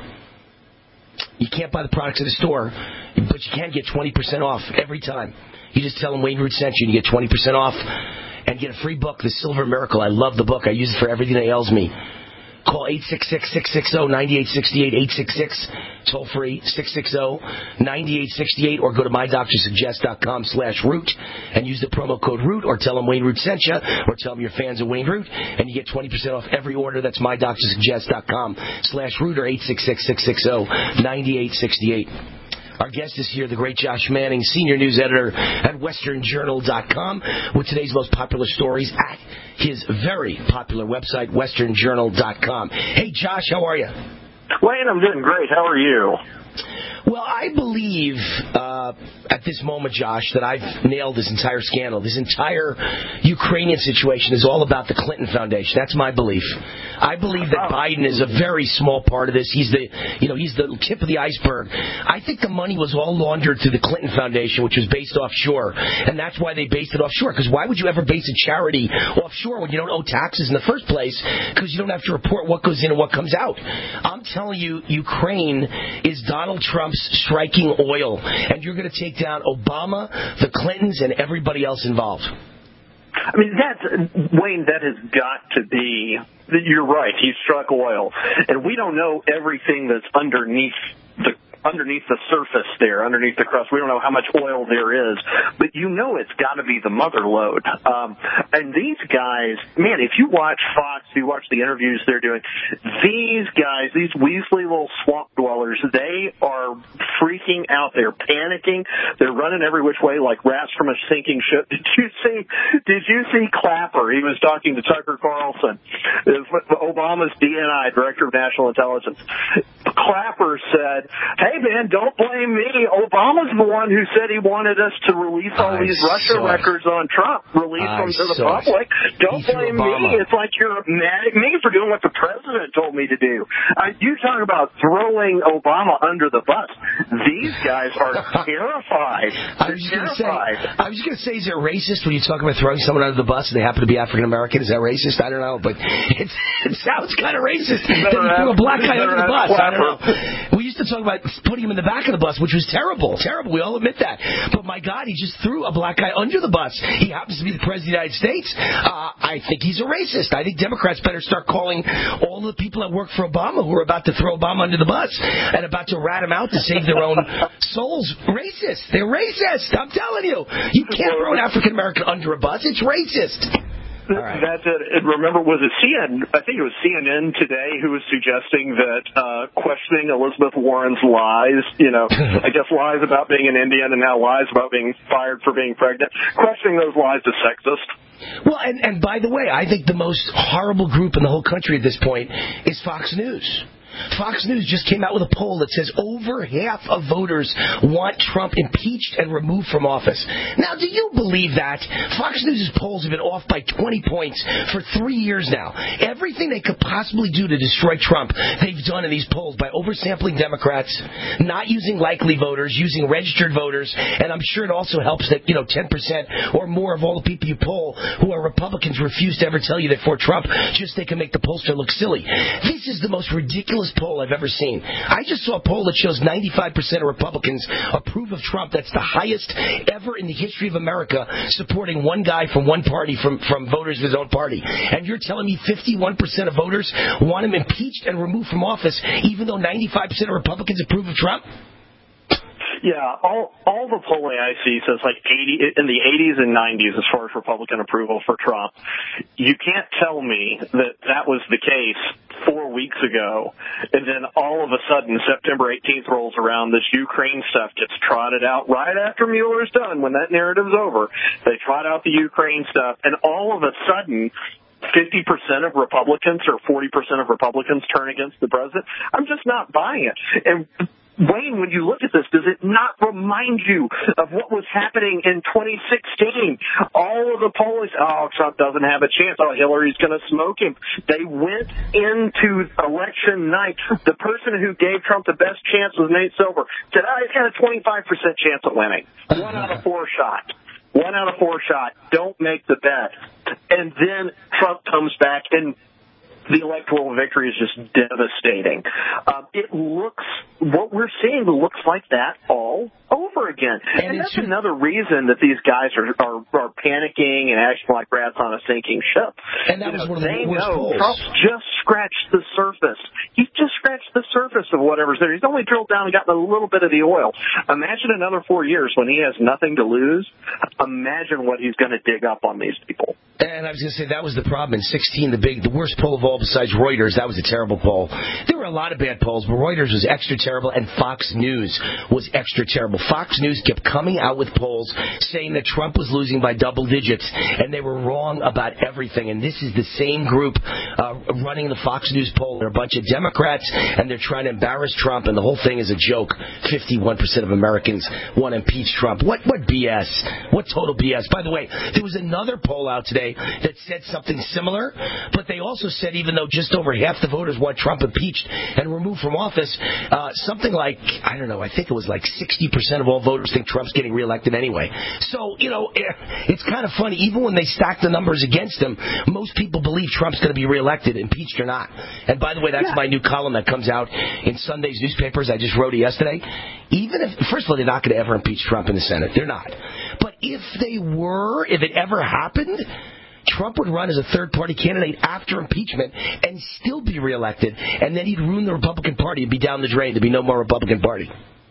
Speaker 3: You can't buy the products at the store, but you can get twenty percent off every time. You just tell them Wayne Root sent you, and you get twenty percent off and get a free book, The Silver Miracle. I love the book. I use it for everything that ails me. Call eight six six, six six zero, nine eight six eight, eight six six, toll free, six six zero, nine eight six eight, or go to mydoctorsuggest.com slash root and use the promo code root, or tell them Wayne Root sent you, or tell them you're fans of Wayne Root, and you get twenty percent off every order. That's mydoctorsuggest.com slash root, or eight six six, six six zero, nine eight six eight. Our guest is here, the great Josh Manning, senior news editor at western journal dot com, with today's most popular stories at his very popular website, western journal dot com. Hey, Josh, how are you?
Speaker 9: Wayne, I'm doing great. How are you?
Speaker 3: Well, I believe uh, at this moment, Josh, that I've nailed this entire scandal. This entire Ukrainian situation is all about the Clinton Foundation. That's my belief. I believe that Biden is a very small part of this. He's the, you know, he's the tip of the iceberg. I think the money was all laundered through the Clinton Foundation, which was based offshore, and that's why they based it offshore. Because why would you ever base a charity offshore when you don't owe taxes in the first place? Because you don't have to report what goes in and what comes out. I'm telling you, Ukraine is Donald Trump's striking oil, and you're going to take down Obama, the Clintons, and everybody else involved.
Speaker 9: I mean, that's, Wayne, that has got to be, you're right, he struck oil. And we don't know everything that's underneath the underneath the surface there, underneath the crust. We don't know how much oil there is, but you know it's got to be the mother lode. Um, and these guys, man, if you watch Fox, you watch the interviews they're doing, these guys, these Weasley little swamp dwellers, they are freaking out. They're panicking. They're running every which way like rats from a sinking ship. Did you see, did you see Clapper? He was talking to Tucker Carlson, Obama's D N I, Director of National Intelligence. Clapper said, hey, man, don't blame me. Obama's the one who said he wanted us to release all
Speaker 3: I
Speaker 9: these Russia
Speaker 3: saw
Speaker 9: records
Speaker 3: it.
Speaker 9: on Trump, release
Speaker 3: I
Speaker 9: them to the
Speaker 3: saw
Speaker 9: public.
Speaker 3: it.
Speaker 9: Don't
Speaker 3: He
Speaker 9: blame
Speaker 3: threw Obama.
Speaker 9: me. It's like you're mad at me for doing what the president told me to do. Uh, you talk about throwing Obama under the bus. These guys are terrified.
Speaker 3: I was just going to say, I was just going to say, is it racist when you talk about throwing someone under the bus and they happen to be African American? Is that racist? I don't know, but it's, it sounds kind of racist that you threw a black guy under the bus. I don't know. We used to talk about putting him in the back of the bus, which was terrible. Terrible. We all admit that. But my God, he just threw a black guy under the bus. He happens to be the President of the United States. Uh, I think he's a racist. I think Democrats better start calling all the people that work for Obama who are about to throw Obama under the bus and about to rat him out to save their own souls racist. They're racist. I'm telling you. You can't throw an African American under a bus. It's racist.
Speaker 9: Right. That's it. And remember, was it C N N? I think it was C N N today who was suggesting that uh, questioning Elizabeth Warren's lies, you know, I guess lies about being an Indian and now lies about being fired for being pregnant, questioning those lies is sexist.
Speaker 3: Well, and, and by the way, I think the most horrible group in the whole country at this point is Fox News. Fox News just came out with a poll that says over half of voters want Trump impeached and removed from office. Now, do you believe that? Fox News' polls have been off by twenty points for three years now. Everything they could possibly do to destroy Trump, they've done in these polls by oversampling Democrats, not using likely voters, using registered voters, and I'm sure it also helps that, you know, ten percent or more of all the people you poll who are Republicans refuse to ever tell you they're for Trump, just they can make the pollster look silly. This is the most ridiculous poll I've ever seen. I just saw a poll that shows ninety-five percent of Republicans approve of Trump. That's the highest ever in the history of America, supporting one guy from one party, from, from voters of his own party. And you're telling me fifty-one percent of voters want him impeached and removed from office, even though ninety-five percent of Republicans approve of Trump?
Speaker 9: Yeah, all all the polling I see says like eighty in the eighties and nineties as far as Republican approval for Trump. You can't tell me that that was the case four weeks ago, and then all of a sudden September eighteenth rolls around, this Ukraine stuff gets trotted out right after Mueller's done, when that narrative's over. They trot out the Ukraine stuff, and all of a sudden fifty percent of Republicans or forty percent of Republicans turn against the president. I'm just not buying it. And Wayne, when you look at this, does it not remind you of what was happening in twenty sixteen? All of the polls, oh, Trump doesn't have a chance. Oh, Hillary's going to smoke him. They went into election night. The person who gave Trump the best chance was Nate Silver. Said, oh, he's got a twenty-five percent chance of winning. One out of four shot. One out of four shot. Don't make the bet. And then Trump comes back, and the electoral victory is just devastating. Um, it looks, what we're seeing looks like that all over again. And, and that's another reason that these guys are, are are panicking and acting like rats on a sinking ship.
Speaker 3: And that you was know, one of the
Speaker 9: they
Speaker 3: worst
Speaker 9: know
Speaker 3: polls.
Speaker 9: Trump just scratched the surface. He just scratched the surface of whatever's there. He's only drilled down and gotten a little bit of the oil. Imagine another four years when he has nothing to lose. Imagine what he's going to dig up on these people.
Speaker 3: And I was going to say, that was the problem in sixteen, the big, the worst poll of all besides Reuters. That was a terrible poll. There were a lot of bad polls, but Reuters was extra terrible, and Fox News was extra terrible. Fox News kept coming out with polls saying that Trump was losing by double digits, and they were wrong about everything. And this is the same group uh, running the Fox News poll. They're a bunch of Democrats, and they're trying to embarrass Trump, and the whole thing is a joke. fifty-one percent of Americans want to impeach Trump. What, what B S? What total B S? By the way, there was another poll out today that said something similar, but they also said even though just over half the voters want Trump impeached and removed from office, uh, something like, I don't know, I think it was like sixty percent of all voters think Trump's getting reelected anyway. So, you know, it's kind of funny. Even when they stack the numbers against him, most people believe Trump's going to be reelected, impeached or not. And by the way, that's yeah. my new column that comes out in Sunday's newspapers. I just wrote it yesterday. Even if, first of all, they're not going to ever impeach Trump in the Senate. They're not. But if they were, if it ever happened, Trump would run as a third-party candidate after impeachment and still be reelected, and then he'd ruin the Republican Party. It'd be down the drain. There'd be no more Republican Party.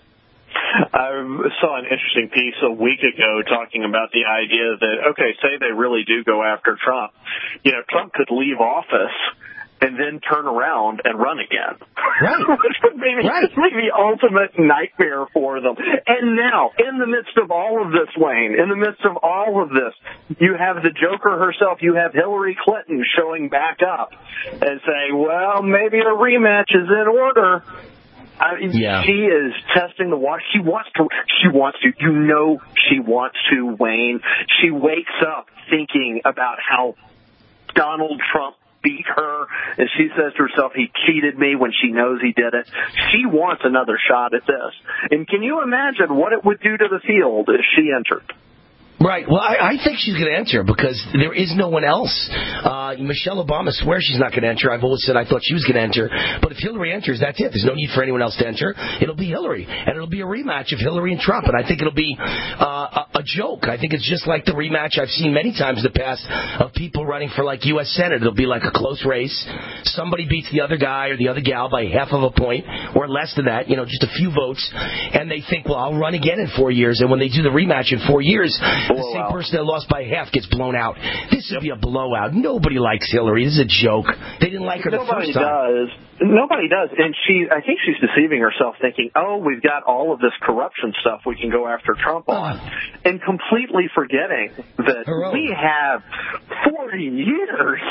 Speaker 9: I saw an interesting piece a week ago talking about the idea that, okay, say they really do go after Trump. You know, Trump could leave office and then turn around and run again.
Speaker 3: Right.
Speaker 9: Which would be, right. be the ultimate nightmare for them. And now, in the midst of all of this, Wayne, in the midst of all of this, you have the Joker herself, you have Hillary Clinton showing back up and saying, well, maybe a rematch is in order. I mean, yeah. She is testing the water. She wants to. She wants to. You know she wants to, Wayne. She wakes up thinking about how Donald Trump beat her, and she says to herself, he cheated me, when she knows he did it. She wants another shot at this. And can you imagine what it would do to the field if she entered?
Speaker 3: Right. Well, I, I think she's going to enter because there is no one else. Uh, Michelle Obama swears she's not going to enter. I've always said I thought she was going to enter. But if Hillary enters, that's it. There's no need for anyone else to enter. It'll be Hillary. And it'll be a rematch of Hillary and Trump. And I think it'll be uh, a, a joke. I think it's just like the rematch I've seen many times in the past of people running for, like, U S Senate. It'll be like a close race. Somebody beats the other guy or the other gal by half of a point or less than that, you know, just a few votes. And they think, well, I'll run again in four years. And when they do the rematch in four years, the same person that lost by half gets blown out. This would be a blowout. Nobody likes Hillary. This is a joke. They didn't like her the
Speaker 9: Nobody
Speaker 3: first time.
Speaker 9: does. Nobody does. And she, I think she's deceiving herself thinking, oh, we've got all of this corruption stuff we can go after Trump on. Uh, and completely forgetting that heroic. We have forty years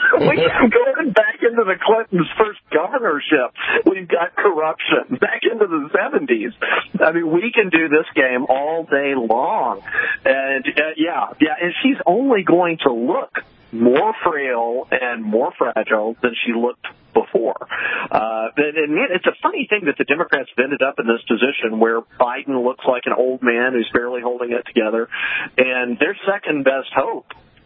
Speaker 9: we going back into the Clintons' first governorship. We've got corruption back into the seventies. I mean, we can do this game all day long. And, uh, yeah, yeah, and she's only going to look more frail and more fragile than she looked before. Uh, and, and man, it's a funny thing that the Democrats have ended up in this position where Biden looks like an old man who's barely holding it together, and their second best hope.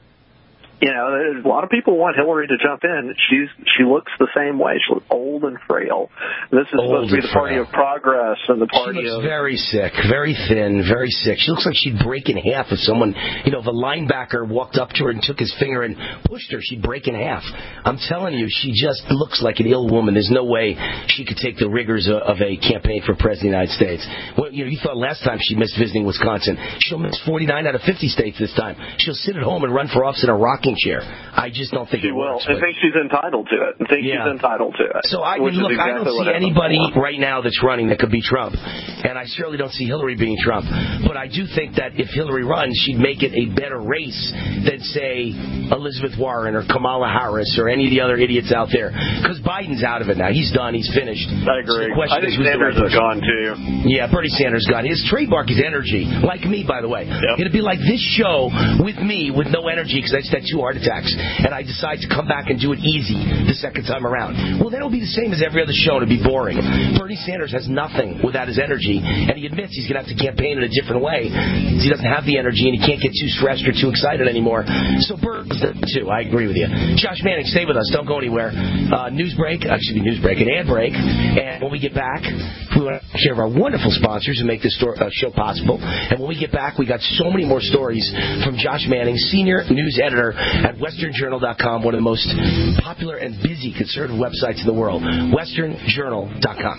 Speaker 9: You know, a lot of people want Hillary to jump in. She's she looks the same way. She looks old and frail. This is
Speaker 3: Old
Speaker 9: supposed to be
Speaker 3: and
Speaker 9: the party
Speaker 3: frail.
Speaker 9: of progress and the party
Speaker 3: She looks
Speaker 9: of
Speaker 3: very sick, very thin, very sick. She looks like she'd break in half if someone, you know, if a linebacker walked up to her and took his finger and pushed her, she'd break in half. I'm telling you, she just looks like an ill woman. There's no way she could take the rigors of, of a campaign for president of the United States. Well, you know, you thought last time she missed visiting Wisconsin. She'll miss forty-nine out of fifty states this time. She'll sit at home and run for office in a rocking chair. I just don't think
Speaker 9: she
Speaker 3: it
Speaker 9: will.
Speaker 3: works.
Speaker 9: I think she's entitled to it. I think
Speaker 3: Yeah.
Speaker 9: she's entitled to it.
Speaker 3: So I
Speaker 9: which is
Speaker 3: look,
Speaker 9: exactly
Speaker 3: I don't
Speaker 9: what
Speaker 3: see
Speaker 9: happened
Speaker 3: anybody
Speaker 9: before.
Speaker 3: right now that's running that could be Trump, and I certainly don't see Hillary being Trump. But I do think that if Hillary runs, she'd make it a better race than, say, Elizabeth Warren or Kamala Harris or any of the other idiots out there. Because Biden's out of it now. He's done. He's finished.
Speaker 9: I agree.
Speaker 3: So the question
Speaker 9: I think
Speaker 3: is, who's the
Speaker 9: Sanders
Speaker 3: right
Speaker 9: is
Speaker 3: person?
Speaker 9: gone too.
Speaker 3: Yeah, Bernie Sanders got his trademark is energy, like me, by the way.
Speaker 9: Yep.
Speaker 3: It'd be like this show with me with no energy because I just had two heart attacks, and I decide to come back and do it easy the second time around. Well, then it'll be the same as every other show, and it'd be boring. Bernie Sanders has nothing without his energy, and he admits he's going to have to campaign in a different way because he doesn't have the energy and he can't get too stressed or too excited anymore. So Bernie's the too. I agree with you. Josh Manning, stay with us. Don't go anywhere. Uh, news break, actually news break, an ad break, and when we get back, we want to share of our wonderful sponsors who make this sto- uh, show possible. And when we get back, we got so many more stories from Josh Manning, senior news editor at Western Journal dot com, one of the most popular and busy conservative websites in the world. Western Journal dot com.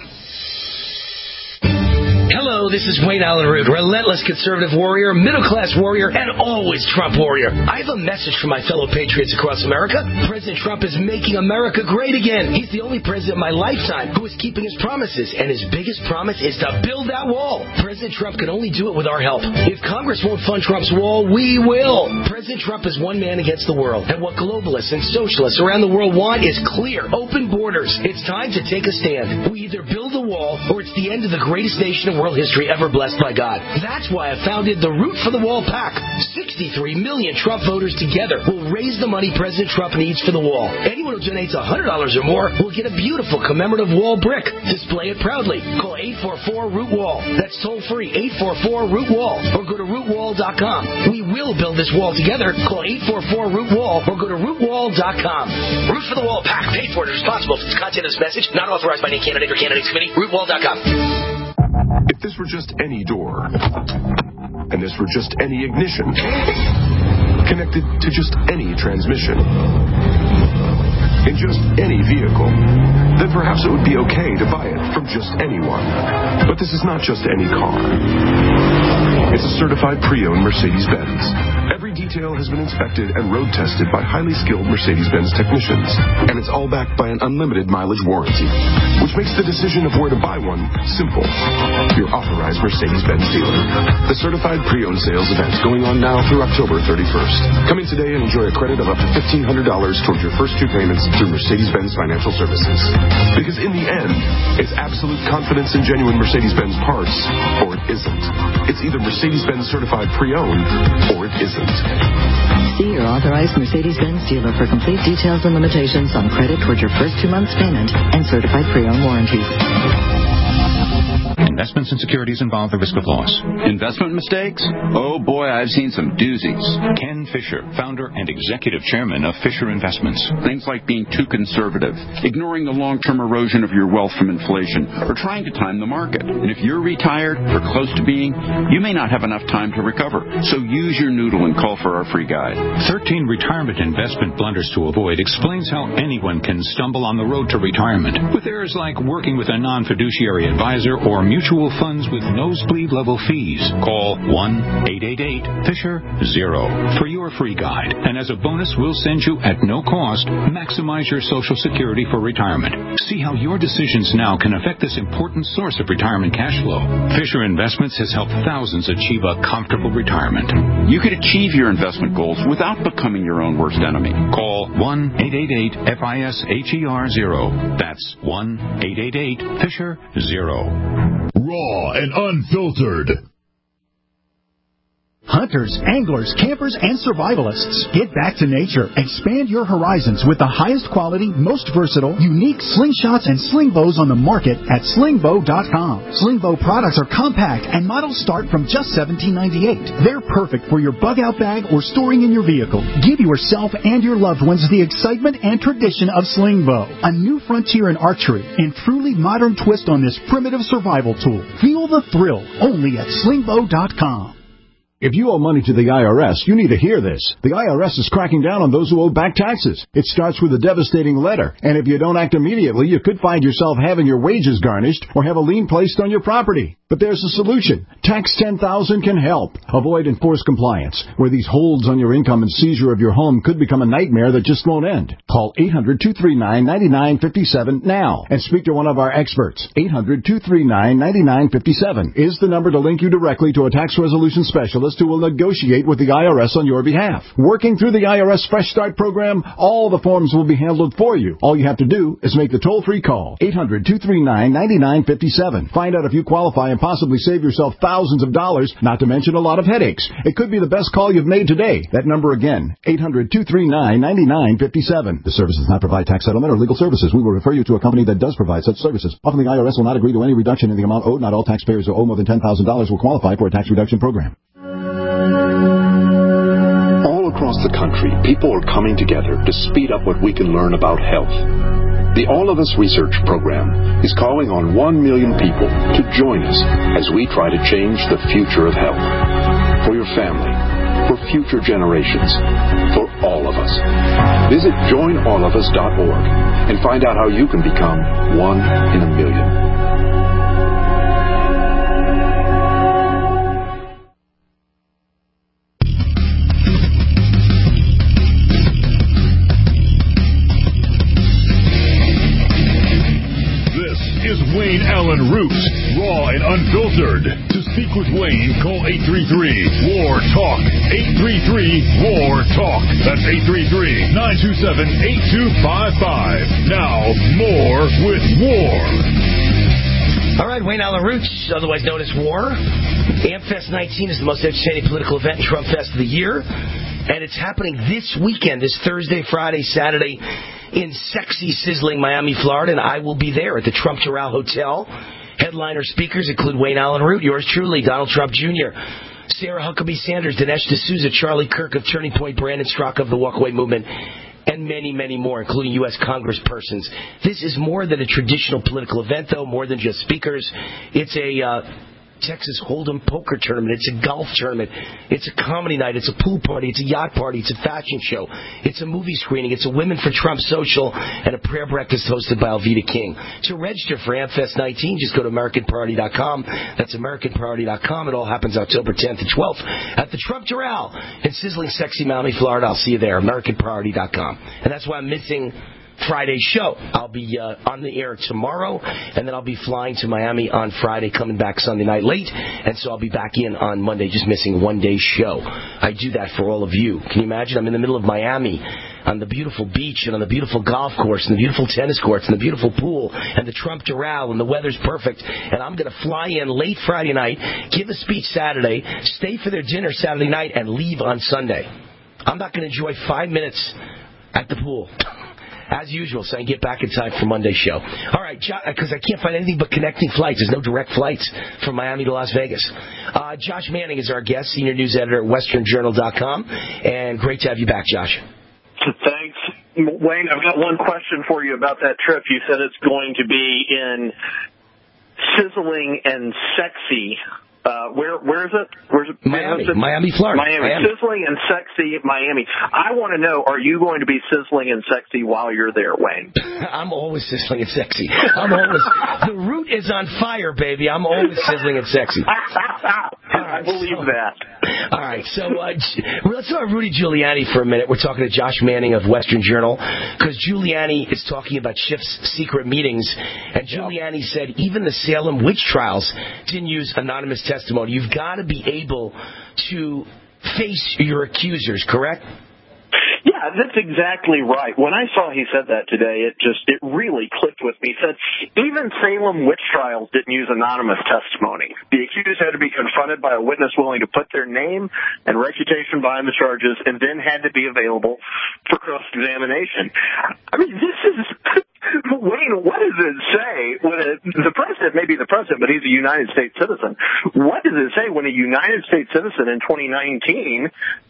Speaker 3: Hello, this is Wayne Allen Root, relentless conservative warrior, middle-class warrior, and always Trump warrior. I have a message for my fellow patriots across America. President Trump is making America great again. He's the only president in my lifetime who is keeping his promises, and his biggest promise is to build that wall. President Trump can only do it with our help. If Congress won't fund Trump's wall, we will. President Trump is one man against the world, and what globalists and socialists around the world want is clear, open borders. It's time to take a stand. We either build a wall, or it's the end of the greatest nation in world history ever blessed by God. That's why I founded the Root for the Wall PAC. sixty-three million Trump voters together will raise the money President Trump needs for the wall. Anyone who donates one hundred dollars or more will get a beautiful commemorative wall brick. Display it proudly. Call eight four four root wall. That's toll free, eight four four root wall. Or go to root wall dot com. We will build this wall together. Call eight four four root wall or go to root wall dot com. Root for the Wall PAC. Paid for and responsible for the content of this message. Not authorized by any candidate or candidates committee. root wall dot com.
Speaker 19: If this were just any door, and this were just any ignition, connected to just any transmission, in just any vehicle, then perhaps it would be okay to buy it from just anyone. But this is not just any car. It's a certified pre-owned Mercedes-Benz. Every detail has been inspected and road tested by highly skilled Mercedes-Benz technicians, and it's all backed by an unlimited mileage warranty, which makes the decision of where to buy one simple. Your authorized Mercedes-Benz dealer. The certified pre-owned sales event going on now through October thirty-first. Come in today and enjoy a credit of up to fifteen hundred dollars towards your first two payments through Mercedes-Benz Financial Services. Because in the end, it's absolute confidence in genuine Mercedes-Benz parts, or it isn't. It's either Mercedes-Benz certified pre-owned, or it isn't.
Speaker 20: See your authorized Mercedes-Benz dealer for complete details and limitations on credit towards your first two months' payment and certified pre-owned warranties.
Speaker 21: Investments and securities involve the risk of loss.
Speaker 22: Investment mistakes? Oh boy, I've seen some doozies.
Speaker 21: Ken Fisher, founder and executive chairman of Fisher Investments.
Speaker 22: Things like being too conservative, ignoring the long-term erosion of your wealth from inflation, or trying to time the market. And if you're retired or close to being, you may not have enough time to recover. So use your noodle and call for our free guide.
Speaker 21: thirteen retirement investment blunders to avoid explains how anyone can stumble on the road to retirement with errors like working with a non-fiduciary advisor or mutual mutual funds with nosebleed-level fees. Call one eight eight eight Fisher zero for your free guide. And as a bonus, we'll send you, at no cost, Maximize Your Social Security for Retirement. See how your decisions now can affect this important source of retirement cash flow. Fisher Investments has helped thousands achieve a comfortable retirement.
Speaker 22: You could achieve your investment goals without becoming your own worst enemy.
Speaker 21: Call one eight eight eight F I S H E R zero. That's one eight eight eight Fisher zero.
Speaker 2: Raw and unfiltered.
Speaker 4: Hunters, anglers, campers, and survivalists, get back to nature. Expand your horizons with the highest quality, most versatile, unique slingshots and sling bows on the market at sling bow dot com. Sling bow products are compact and models start from just seventeen ninety-eight. They're perfect for your bug out bag or storing in your vehicle. Give yourself and your loved ones the excitement and tradition of sling bow, a new frontier in archery and truly modern twist on this primitive survival tool. Feel the thrill only at sling bow dot com.
Speaker 6: If you owe money to the I R S, you need to hear this. The I R S is cracking down on those who owe back taxes. It starts with a devastating letter, and if you don't act immediately, you could find yourself having your wages garnished or have a lien placed on your property. But there's a solution. Tax ten thousand can help. Avoid enforced compliance, where these holds on your income and seizure of your home could become a nightmare that just won't end. Call eight hundred two three nine nine nine five seven now and speak to one of our experts. eight hundred two three nine nine nine five seven is the number to link you directly to a tax resolution specialist who will negotiate with the I R S on your behalf. Working through the I R S Fresh Start program, all the forms will be handled for you. All you have to do is make the toll-free call. eight hundred two three nine nine nine five seven. Find out if you qualify and possibly save yourself thousands of dollars, not to mention a lot of headaches. It could be the best call you've made today. That number again, eight hundred two three nine nine nine five seven. The service does not provide tax settlement or legal services. We will refer you to a company that does provide such services. Often the I R S will not agree to any reduction in the amount owed. Not all taxpayers who owe more than ten thousand dollars will qualify for a tax reduction program.
Speaker 23: All across the country, people are coming together to speed up what we can learn about health. The All of Us Research Program is calling on one million people to join us as we try to change the future of health. For your family, for future generations, for all of us. Visit join all of us dot org and find out how you can become one in a million.
Speaker 2: Wayne Allen Root, raw and unfiltered. To speak with Wayne, call eight three three, W A R, TALK. eight three three, W A R, TALK. That's eight three three, nine two seven, eight two five five. Now, more with War.
Speaker 3: All right, Wayne Allen Root, otherwise known as War. AmFest nineteen is the most entertaining political event in Trump Fest of the year. And it's happening this weekend, this Thursday, Friday, Saturday, in sexy, sizzling Miami, Florida, and I will be there at the Trump Doral Hotel. Headliner speakers include Wayne Allen Root, yours truly, Donald Trump Junior, Sarah Huckabee Sanders, Dinesh D'Souza, Charlie Kirk of Turning Point, Brandon Straka of the Walkaway Movement, and many, many more, including U S congresspersons. This is more than a traditional political event, though, more than just speakers. It's a Uh, Texas Hold'em poker tournament. It's a golf tournament. It's a comedy night. It's a pool party. It's a yacht party. It's a fashion show. It's a movie screening. It's a Women for Trump social and a prayer breakfast hosted by Alveda King. To register for AmFest nineteen, just go to American Priority dot com. That's American Priority dot com. It all happens October tenth and twelfth at the Trump Doral in sizzling, sexy Miami, Florida. I'll see you there, American Priority dot com. And that's why I'm missing Friday's show. I'll be uh, on the air tomorrow, and then I'll be flying to Miami on Friday, coming back Sunday night late, and so I'll be back in on Monday, just missing one day's show. I do that for all of you. Can you imagine? I'm in the middle of Miami, on the beautiful beach, and on the beautiful golf course, and the beautiful tennis courts, and the beautiful pool, and the Trump Doral, and the weather's perfect, and I'm going to fly in late Friday night, give a speech Saturday, stay for their dinner Saturday night, and leave on Sunday. I'm not going to enjoy five minutes at the pool. As usual, so I can get back in time for Monday's show. All right, because I can't find anything but connecting flights. There's no direct flights from Miami to Las Vegas. Uh, Josh Manning is our guest, senior news editor at western journal dot com, and great to have you back, Josh.
Speaker 9: Thanks. Wayne, I've got one question for you about that trip. You said it's going to be in sizzling and sexy Uh, where where is it? Where's it?
Speaker 3: Miami, Miami, Florida.
Speaker 9: Miami.
Speaker 3: Miami.
Speaker 9: Sizzling and sexy Miami. I want to know, are you going to be sizzling and sexy while you're there, Wayne?
Speaker 3: I'm always sizzling and sexy. I'm always, the root is on fire, baby. I'm always sizzling and sexy.
Speaker 9: I believe so, that.
Speaker 3: All right, so uh, let's talk about Rudy Giuliani for a minute. We're talking to Josh Manning of Western Journal, because Giuliani is talking about Schiff's secret meetings, and Giuliani said even the Salem witch trials didn't use anonymous testimony. You've got to be able to face your accusers, correct?
Speaker 9: Yeah, that's exactly right. When I saw he said that today, it just, it really clicked with me. He said, even Salem witch trials didn't use anonymous testimony. The accused had to be confronted by a witness willing to put their name and reputation behind the charges, and then had to be available for cross-examination. I mean, this is... Wayne, what does it say when a, the president, maybe the president, but he's a United States citizen. What does it say when a United States citizen in twenty nineteen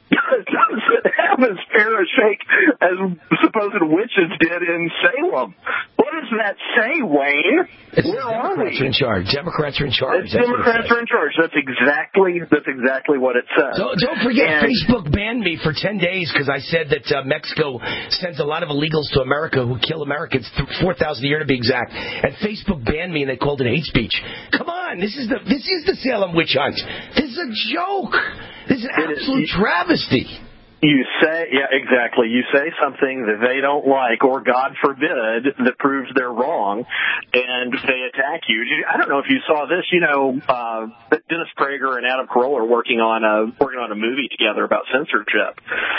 Speaker 9: doesn't have as fair a shake as supposed witches did in Salem? What does that say, Wayne?
Speaker 3: It's
Speaker 9: Where are
Speaker 3: Democrats
Speaker 9: we?
Speaker 3: are in charge. Democrats are in charge.
Speaker 9: It's Democrats are in charge. That's exactly that's exactly what it says.
Speaker 3: Don't, don't forget,
Speaker 9: and,
Speaker 3: Facebook banned me for ten days because I said that uh, Mexico sends a lot of illegals to America who kill Americans, four thousand a year to be exact. And Facebook banned me, and they called it hate speech. Come on, this is the this is the Salem witch hunt. This is a joke. This is an absolute travesty.
Speaker 9: You say, yeah, exactly. You say something that they don't like, or God forbid, that proves they're wrong, and they attack you. I don't know if you saw this. You know, uh, Dennis Prager and Adam Carolla are working on a working on a movie together about censorship,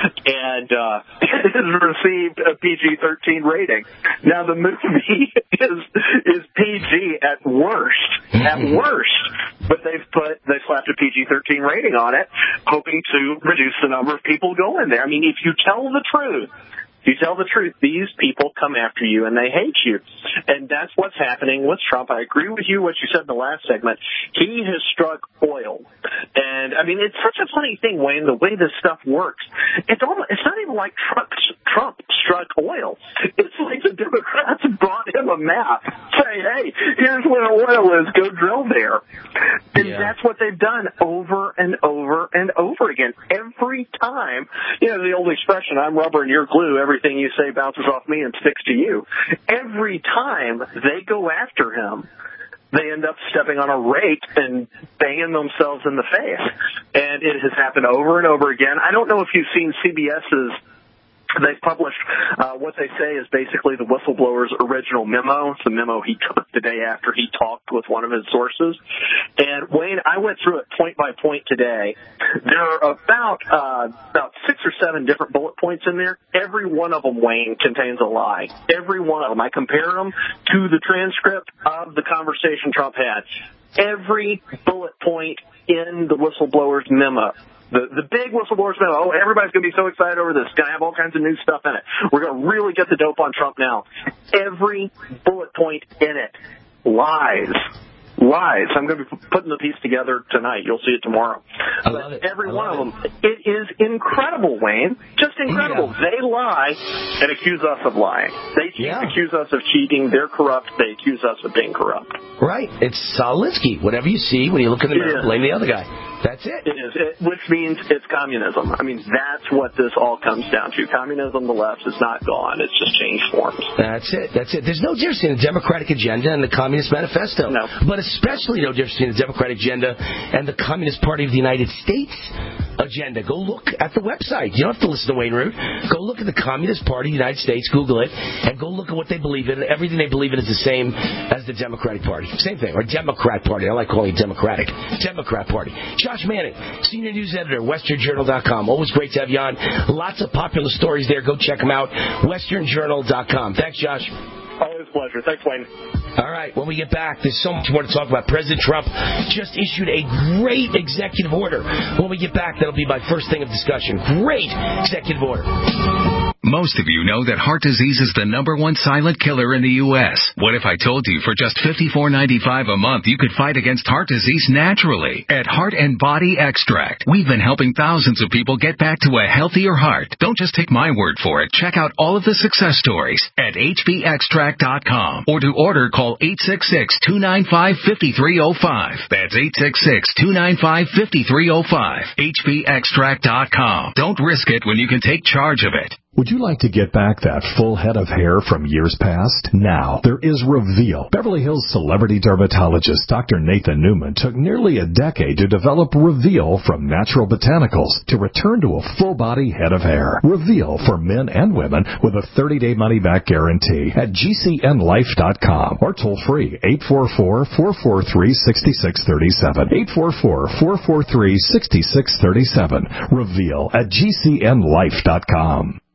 Speaker 9: and uh, it has received a P G thirteen rating. Now the movie is is P G at worst, at worst, but they've put they slapped a P G thirteen rating on it, hoping to reduce the number of people going in there. I mean, if you tell the truth, if you tell the truth, these people come after you and they hate you. And that's what's happening with Trump. I agree with you, what you said in the last segment. He has struck oil. And, I mean, it's such a funny thing, Wayne, the way this stuff works. It's almost, it's not even like Trump, Trump struck oil. It's like the Democrats brought him a map. Say, hey, here's where oil is. Go drill there. And yeah. That's what they've done over and over and over again. Every time, you know, the old expression, I'm rubber and you're glue, everything you say bounces off me and sticks to you. Every time they go after him, they end up stepping on a rake and banging themselves in the face. And it has happened over and over again. I don't know if you've seen CBS's They've published uh, what they say is basically the whistleblower's original memo. It's the memo he took the day after he talked with one of his sources. And, Wayne, I went through it point by point today. There are about uh, about six or seven different bullet points in there. Every one of them, Wayne, contains a lie. Every one of them. I compare them to the transcript of the conversation Trump had. Every bullet point in the whistleblower's memo. The the big whistleblowers memo, oh, everybody's going to be so excited over this. It's going to have all kinds of new stuff in it. We're going to really get the dope on Trump now. Every bullet point in it lies. Lies. I'm going to be putting the piece together tonight. You'll see it tomorrow.
Speaker 3: I love it.
Speaker 9: Every
Speaker 3: I
Speaker 9: one
Speaker 3: love
Speaker 9: of them. It is incredible, Wayne. Just incredible.
Speaker 3: Yeah.
Speaker 9: They lie and accuse us of lying. They
Speaker 3: yeah.
Speaker 9: accuse us of cheating. They're corrupt. They accuse us of being corrupt.
Speaker 3: Right. It's Solinsky. Whatever you see when you look in the mirror, blame the other guy. That's it.
Speaker 9: It is, it, which means it's communism. I mean, that's what this all comes down to. Communism, the left, is not gone. It's just changed forms.
Speaker 3: That's it. That's it. There's no difference in the Democratic agenda and the Communist Manifesto.
Speaker 9: No.
Speaker 3: But especially no difference in the Democratic agenda and the Communist Party of the United States agenda. Go look at the website. You don't have to listen to Wayne Root. Go look at the Communist Party of the United States, Google it, and go look at what they believe in. Everything they believe in is the same as the Democratic Party. Same thing. Or Democrat Party. I like calling it Democratic. Democrat Party. Josh Manning, Senior News Editor, Western Journal dot com. Always great to have you on. Lots of popular stories there. Go check them out. Western Journal dot com. Thanks, Josh.
Speaker 9: Always a pleasure. Thanks, Wayne.
Speaker 3: All right, when we get back, there's so much more to talk about. President Trump just issued a great executive order. When we get back, that'll be my first thing of discussion. Great executive order.
Speaker 5: Most of you know that heart disease is the number one silent killer in the U S What if I told you for just fifty-four ninety-five a month you could fight against heart disease naturally? At Heart and Body Extract, we've been helping thousands of people get back to a healthier heart. Don't just take my word for it. Check out all of the success stories at H B extract dot com. Or to order, call eight six six, two nine five, five three zero five. That's eight six six, two nine five, five three zero five. H B extract dot com. Don't risk it when you can take charge of it.
Speaker 1: Would you like to get back that full head of hair from years past? Now, there is Reveal. Beverly Hills celebrity dermatologist Doctor Nathan Newman took nearly a decade to develop Reveal from natural botanicals to return to a full-body head of hair. Reveal for men and women with a thirty-day money-back guarantee at G C N life dot com or toll-free eight four four, four four three, six six three seven. eight four four, four four three, six six three seven. Reveal at G C N life dot com.